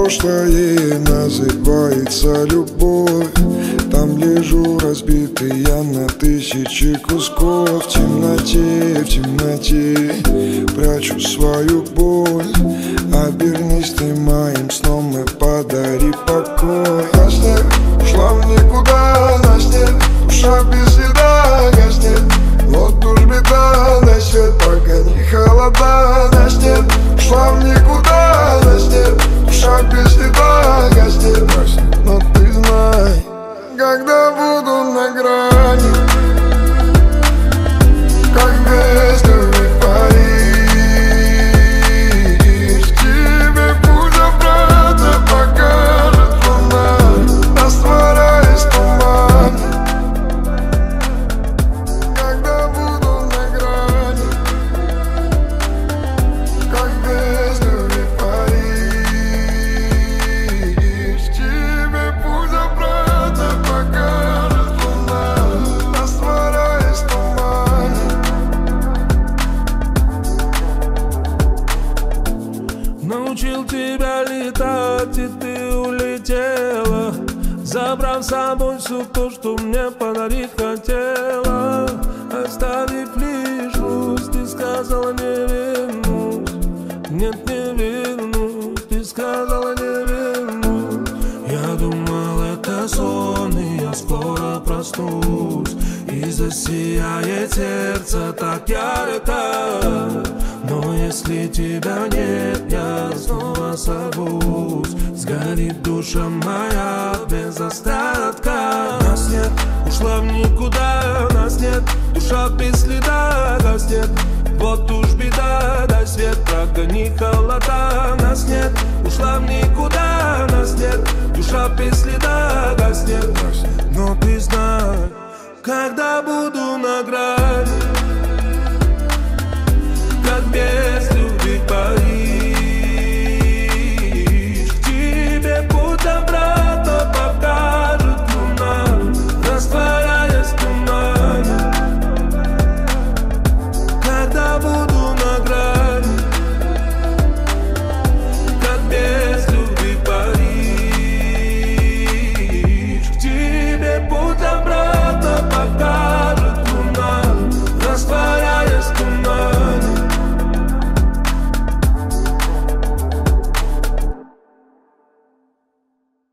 прошлое называется любовь. Там лежу разбитый я на тысячи кусков. В темноте прячу свою боль. Обернись ты моим сном и подари покой. Гаснет, ушла в никуда, наснет, душа без следа гаснет. Вот уж беда, дай свет, пока не холода. Наснет, ушла в никуда, наснет, душа без следа гаснет. Но ты знай, когда буду на грани, как без любви Париж, тебе путь обратно покажет луна, растворяясь в тумане. Когда буду на грани, как без любви Париж, тебе путь обратно покажет луна, растворяясь в тумане. Научил тебя летать, и ты улетела, забрав с собой все то, что мне подарить хотела. Оставив лишь грусть, ты сказала не вернусь. Нет, не вернусь, ты сказала не вернусь. Я думал, это сон, и я скоро проснусь, и засияет сердце так ярко. Но если тебя нет, я снова сорвусь. Сгорит душа моя без остатка. Нас нет, ушла в никуда, нас нет, душа без следа гаснет. Вот уж беда, дай свет, прогони холода. Нас нет, ушла в никуда, нас нет, душа без следа гаснет.